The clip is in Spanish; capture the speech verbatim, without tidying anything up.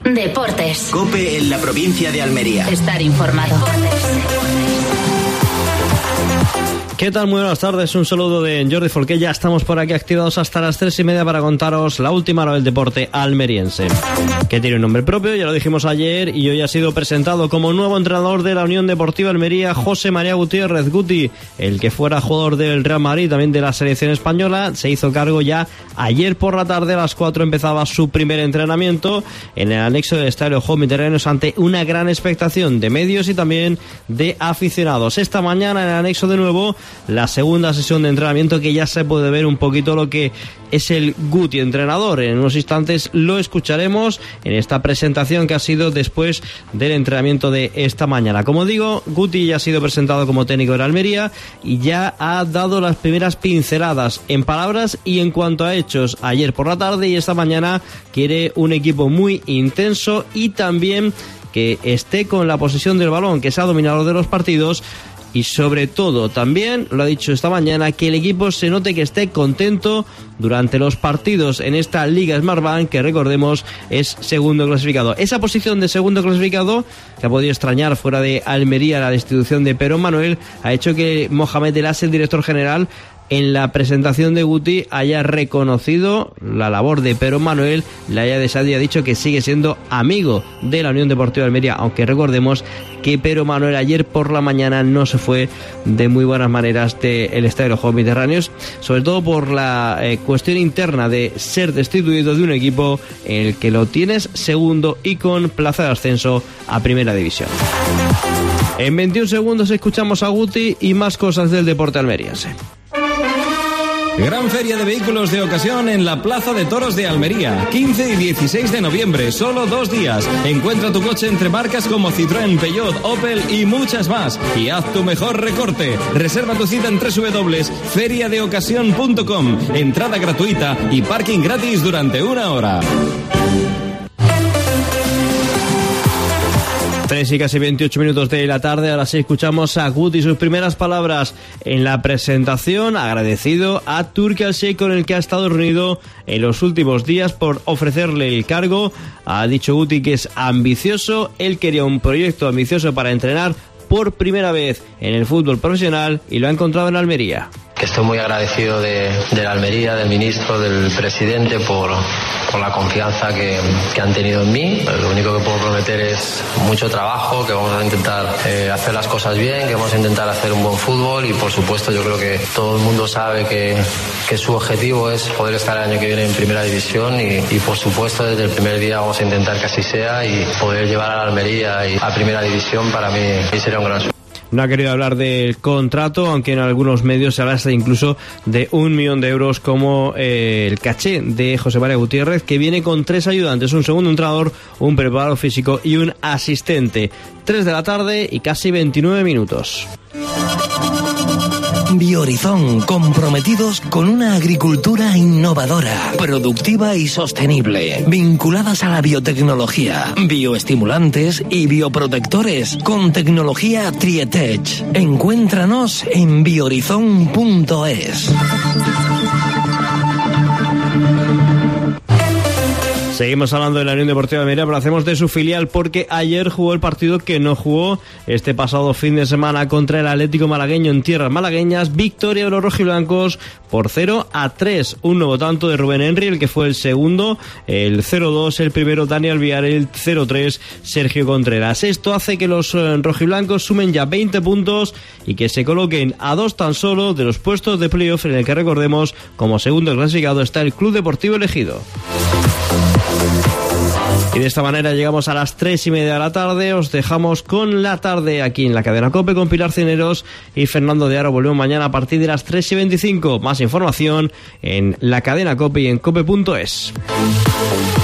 Deportes. COPE en la provincia de Almería. Estar informado. ¿Qué tal? Muy buenas tardes, un saludo de Jordi Folqué. Ya estamos por aquí activados hasta las tres y media para contaros la última hora del deporte almeriense, que tiene un nombre propio, ya lo dijimos ayer, y hoy ha sido presentado como nuevo entrenador de la Unión Deportiva Almería, José María Gutiérrez. Guti, el que fuera jugador del Real Madrid, también de la selección española, se hizo cargo ya ayer por la tarde. A las cuatro empezaba su primer entrenamiento en el anexo del Estadio Home Terrenos, ante una gran expectación de medios y también de aficionados. Esta mañana en el anexo de nuevo la segunda sesión de entrenamiento, que ya se puede ver un poquito lo que es el Guti entrenador. En unos instantes lo escucharemos en esta presentación que ha sido después del entrenamiento de esta mañana. Como digo, Guti ya ha sido presentado como técnico de Almería y ya ha dado las primeras pinceladas en palabras y en cuanto a hechos ayer por la tarde, y esta mañana quiere un equipo muy intenso y también que esté con la posesión del balón, que sea dominador de los partidos. Y sobre todo, también lo ha dicho esta mañana, que el equipo se note que esté contento durante los partidos en esta Liga Smartbank, que recordemos es segundo clasificado. Esa posición de segundo clasificado, que ha podido extrañar fuera de Almería la destitución de Pero Manuel, ha hecho que Mohamed El As, el director general, en la presentación de Guti haya reconocido la labor de Pero Manuel, le haya deseado y ha dicho que sigue siendo amigo de la Unión Deportiva de Almería, aunque recordemos que Pero Manuel ayer por la mañana no se fue de muy buenas maneras del Estadio de los Juegos Mediterráneos, sobre todo por la eh, cuestión interna de ser destituido de un equipo en el que lo tienes segundo y con plaza de ascenso a Primera División. En veintiún segundos escuchamos a Guti y más cosas del deporte almeriense. Gran feria de vehículos de ocasión en la Plaza de Toros de Almería, quince y dieciséis de noviembre, solo dos días. Encuentra tu coche entre marcas como Citroën, Peugeot, Opel y muchas más. Y haz tu mejor recorte. Reserva tu cita en doble u doble u doble u punto feria de ocasión punto com. Entrada gratuita y parking gratis durante una hora. tres y casi veintiocho minutos de la tarde. Ahora sí escuchamos a Guti, sus primeras palabras en la presentación, agradecido a Turki Al-Sheikh, con el que ha estado reunido en los últimos días por ofrecerle el cargo. Ha dicho Guti que es ambicioso, él quería un proyecto ambicioso para entrenar por primera vez en el fútbol profesional y lo ha encontrado en Almería. Que estoy muy agradecido de, de la Almería, del ministro, del presidente por, por la confianza que, que han tenido en mí. Lo único que puedo prometer es mucho trabajo, que vamos a intentar eh, hacer las cosas bien, que vamos a intentar hacer un buen fútbol y por supuesto yo creo que todo el mundo sabe que, que su objetivo es poder estar el año que viene en Primera División y, y por supuesto desde el primer día vamos a intentar que así sea y poder llevar a la Almería y a Primera División para mí, mí sería un gran sueño. No ha querido hablar del contrato, aunque en algunos medios se habla hasta incluso de un millón de euros como eh, el caché de José María Gutiérrez, que viene con tres ayudantes, un segundo entrenador, un preparador físico y un asistente. tres de la tarde y casi veintinueve minutos. Biohorizon, comprometidos con una agricultura innovadora, productiva y sostenible, vinculadas a la biotecnología, bioestimulantes y bioprotectores, con tecnología Trietech. Encuéntranos en biohorizon punto es. Seguimos hablando de la Unión Deportiva de Almería, pero hacemos de su filial porque ayer jugó el partido que no jugó este pasado fin de semana contra el Atlético Malagueño en tierras malagueñas. Victoria de los rojiblancos por cero a tres. Un nuevo tanto de Rubén Henry, el que fue el segundo, el cero dos, el primero Daniel Villar, el cero tres Sergio Contreras. Esto hace que los rojiblancos sumen ya veinte puntos y que se coloquen a dos tan solo de los puestos de playoff, en el que recordemos como segundo clasificado está el Club Deportivo Elegido. Y de esta manera llegamos a las tres y media de la tarde. Os dejamos con la tarde aquí en la cadena COPE con Pilar Cineros y Fernando de Aro. Volvemos mañana a partir de las tres y veinticinco. Más información en la cadena COPE y en cope punto es.